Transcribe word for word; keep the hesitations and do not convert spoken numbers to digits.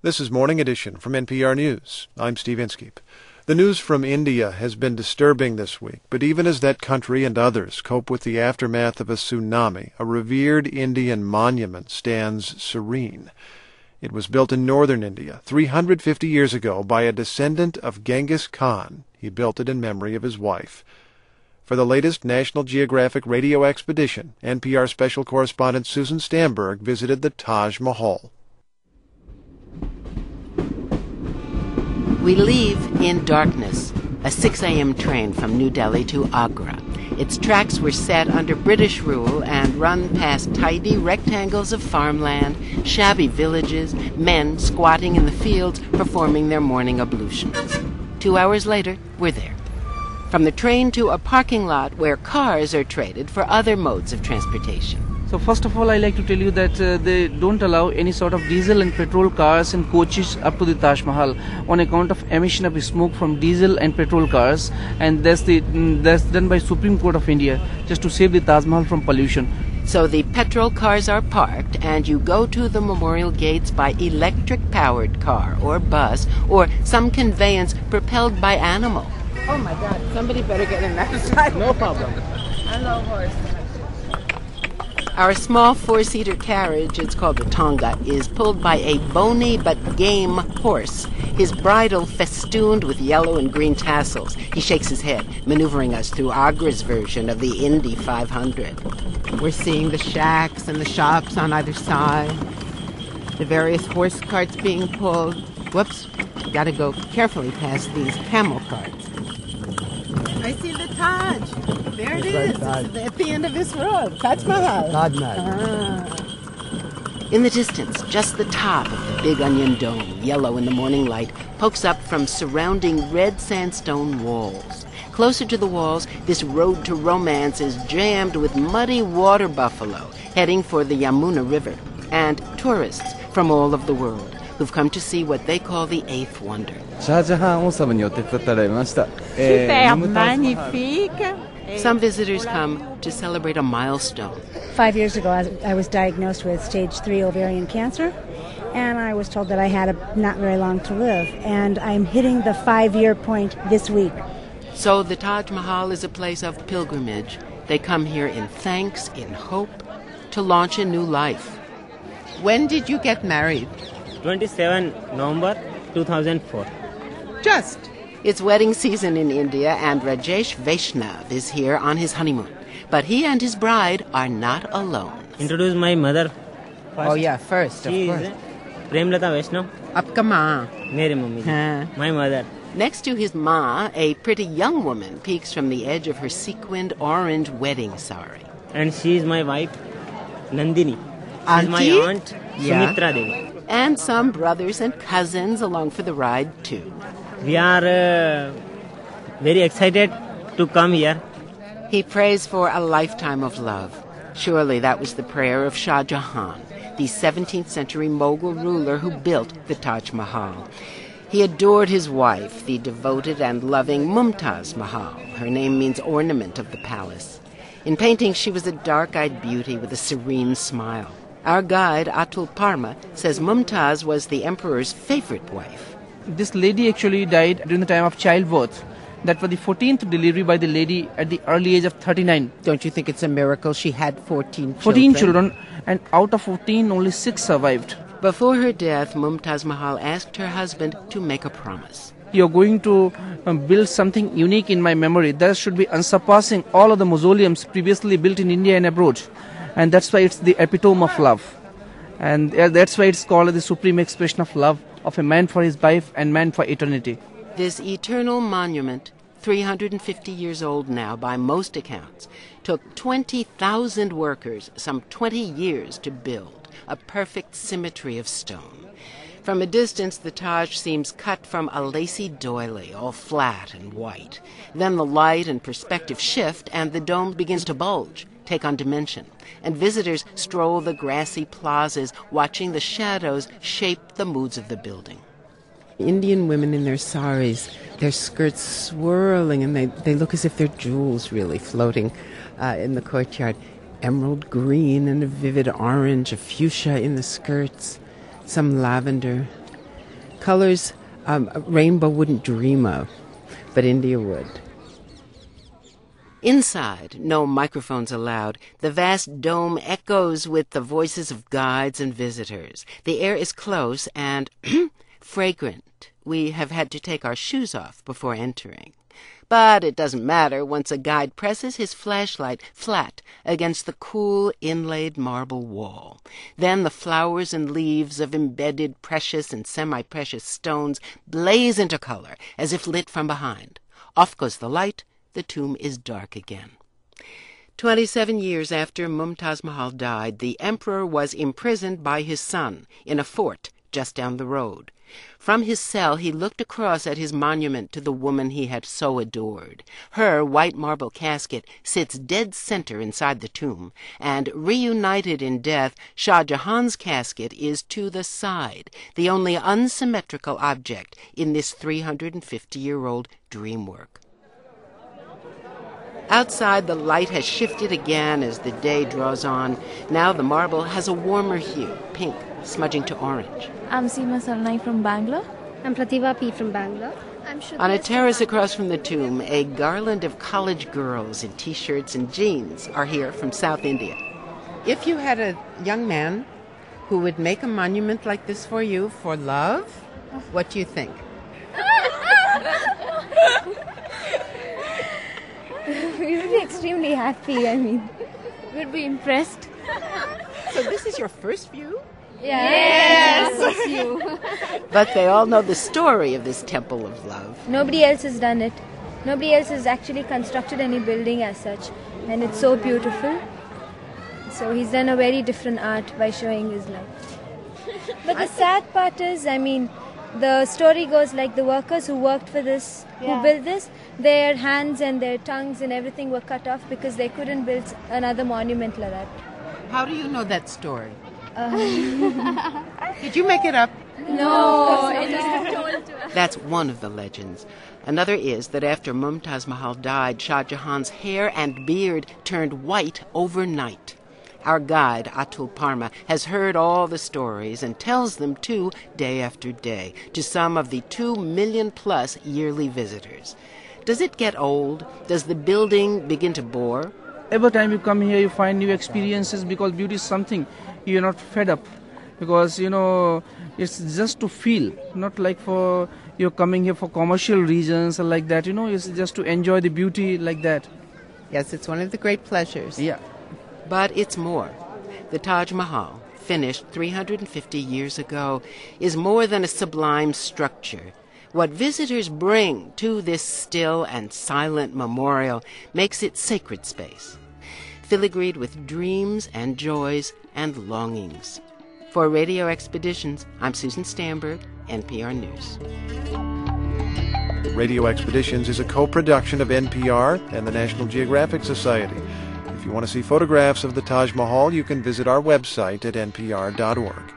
This is Morning Edition from N P R News. I'm Steve Inskeep. The news from India has been disturbing this week, but even as that country and others cope with the aftermath of a tsunami, a revered Indian monument stands serene. It was built in northern India three hundred fifty years ago by a descendant of Genghis Khan. He built it in memory of his wife. For the latest National Geographic radio expedition, N P R special correspondent Susan Stamberg visited the Taj Mahal. We leave in darkness, a six a.m. train from New Delhi to Agra. Its tracks were set under British rule and run past tidy rectangles of farmland, shabby villages, men squatting in the fields performing their morning ablutions. Two hours later, we're there. From the train to a parking lot where cars are traded for other modes of transportation. So first of all, I like to tell you that uh, they don't allow any sort of diesel and petrol cars and coaches up to the Taj Mahal on account of emission of smoke from diesel and petrol cars, and that's the mm, that's done by Supreme Court of India just to save the Taj Mahal from pollution. So the petrol cars are parked and you go to the memorial gates by electric-powered car or bus or some conveyance propelled by animal. Oh my God, somebody better get in that side. No problem. I love horse. Our small four-seater carriage, it's called a tonga, is pulled by a bony but game horse, his bridle festooned with yellow and green tassels. He shakes his head, maneuvering us through Agra's version of the Indy five hundred. We're seeing the shacks and the shops on either side, the various horse carts being pulled. Whoops, gotta go carefully past these camel carts. I see the Taj. There it is. It's at the end of this road. Taj Mahal. Taj Mahal. Ah. In the distance, just the top of the Big Onion Dome, yellow in the morning light, pokes up from surrounding red sandstone walls. Closer to the walls, this road to romance is jammed with muddy water buffalo heading for the Yamuna River, and tourists from all of the world who've come to see what they call the Eighth Wonder. Super magnifique. Some visitors come to celebrate a milestone. Five years ago, I was diagnosed with stage three ovarian cancer, and I was told that I had a, not very long to live, and I'm hitting the five-year point this week. So the Taj Mahal is a place of pilgrimage. They come here in thanks, in hope, to launch a new life. When did you get married? twenty-seventh November two thousand four. Just. It's wedding season in India, and Rajesh Vaishnav is here on his honeymoon. But he and his bride are not alone. Introduce my mother. First. Oh yeah, first, she of course. Is Premlata Vaishnav. Aapka maa. Mere mummy. Huh. My mother. Next to his ma, a pretty young woman peeks from the edge of her sequined orange wedding sari. And she is my wife, Nandini. Auntie? She's my aunt, Yeah. Sumitra Devi. And some brothers and cousins along for the ride, too. We are uh, very excited to come here. He prays for a lifetime of love. Surely that was the prayer of Shah Jahan, the seventeenth century Mughal ruler who built the Taj Mahal. He adored his wife, the devoted and loving Mumtaz Mahal. Her name means ornament of the palace. In painting, she was a dark-eyed beauty with a serene smile. Our guide, Atul Parma, says Mumtaz was the emperor's favorite wife. This lady actually died during the time of childbirth. That was the fourteenth delivery by the lady at the early age of thirty-nine. Don't you think it's a miracle she had fourteen children? fourteen children, and out of fourteen, only six survived. Before her death, Mumtaz Mahal asked her husband to make a promise. You're going to um, build something unique in my memory. That should be unsurpassing all of the mausoleums previously built in India and abroad. And that's why it's the epitome of love. And uh, that's why it's called the supreme expression of love of a man for his wife and man for eternity. This eternal monument, three hundred fifty years old now by most accounts, took twenty thousand workers some twenty years to build, a perfect symmetry of stone. From a distance, the Taj seems cut from a lacy doily, all flat and white. Then the light and perspective shift, and the dome begins to bulge, take on dimension, and visitors stroll the grassy plazas, watching the shadows shape the moods of the building. Indian women in their saris, their skirts swirling, and they, they look as if they're jewels really floating uh, in the courtyard. Emerald green and a vivid orange, a fuchsia in the skirts, some lavender. Colors um, a rainbow wouldn't dream of, but India would. Inside, no microphones allowed, the vast dome echoes with the voices of guides and visitors. The air is close and fragrant. We have had to take our shoes off before entering. But it doesn't matter once a guide presses his flashlight flat against the cool inlaid marble wall. Then the flowers and leaves of embedded precious and semi-precious stones blaze into color as if lit from behind. Off goes the light. The tomb is dark again. Twenty-seven years after Mumtaz Mahal died, the emperor was imprisoned by his son in a fort just down the road. From his cell he looked across at his monument to the woman he had so adored. Her white marble casket sits dead center inside the tomb, and reunited in death, Shah Jahan's casket is to the side, the only unsymmetrical object in this three hundred fifty-year-old dream work. Outside, the light has shifted again as the day draws on. Now the marble has a warmer hue, pink, smudging to orange. I'm Seema Sarnai from Bangalore. I'm Pratibha P. from Bangalore. I'm Shruti On a S. from terrace Bangalore. across from the tomb, a garland of college girls in T-shirts and jeans are here from South India. If you had a young man who would make a monument like this for you for love, what do you think? We would be extremely happy, I mean. We'd be impressed. So this is your first view? Yes! you. But they all know the story of this temple of love. Nobody else has done it. Nobody else has actually constructed any building as such. And it's so beautiful. So he's done a very different art by showing his love. But the sad part is, I mean, the story goes like the workers who worked for this, Yeah. who built this, their hands and their tongues and everything were cut off because they couldn't build another monument like that. How do you know that story? Did you make it up? No, it is told to us. That's one of the legends. Another is that after Mumtaz Mahal died, Shah Jahan's hair and beard turned white overnight. Our guide, Atul Parma, has heard all the stories and tells them too day after day to some of the two million plus yearly visitors. Does it get old? Does the building begin to bore? Every time you come here, you find new experiences because beauty is something you're not fed up. Because, you know, it's just to feel, not like for you're coming here for commercial reasons or like that. You know, it's just to enjoy the beauty like that. Yes, it's one of the great pleasures. Yeah. But it's more. The Taj Mahal, finished three hundred fifty years ago, is more than a sublime structure. What visitors bring to this still and silent memorial makes it sacred space, filigreed with dreams and joys and longings. For Radio Expeditions, I'm Susan Stamberg, N P R News. Radio Expeditions is a co-production of N P R and the National Geographic Society. If you want to see photographs of the Taj Mahal, you can visit our website at n p r dot org.